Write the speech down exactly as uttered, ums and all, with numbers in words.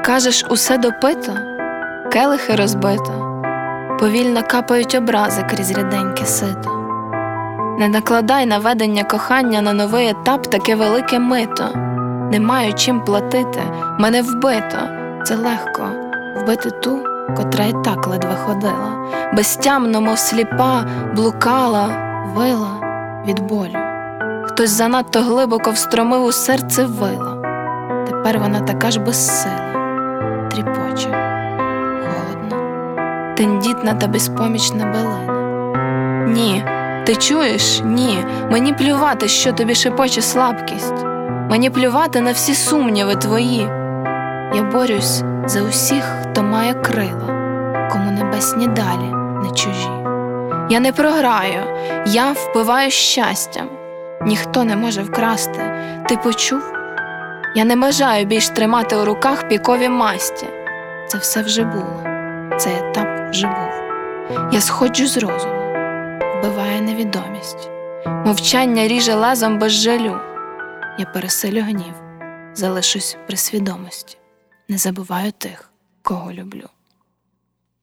Кажеш, усе допито, келихи розбито, повільно капають образи крізь ріденьке сито. Не накладай на ведення кохання на новий етап таке велике мито. Не маю чим платити, мене вбито. Це легко вбити ту, котра й так ледве ходила, безтямно, мов сліпа, блукала, вила від болю. Хтось занадто глибоко встромив у серце вила. Тепер вона така ж безсила, тріпоче, холодно, тендітна та безпомічна билина. Ні, ти чуєш? Ні, мені плювати, що тобі шепоче слабкість. Мені плювати на всі сумніви твої. Я борюсь за усіх, хто має крила, кому небесні далі не чужі. Я не програю, я впиваю щастям. Ніхто не може вкрасти. Ти почув? Я не бажаю більш тримати у руках пікові масті. Це все вже було, цей етап вже був. Я сходжу з розуму, вбиває невідомість. Мовчання ріже лезом без жалю. Я переселю гнів, залишусь при свідомості. Не забуваю тих, кого люблю.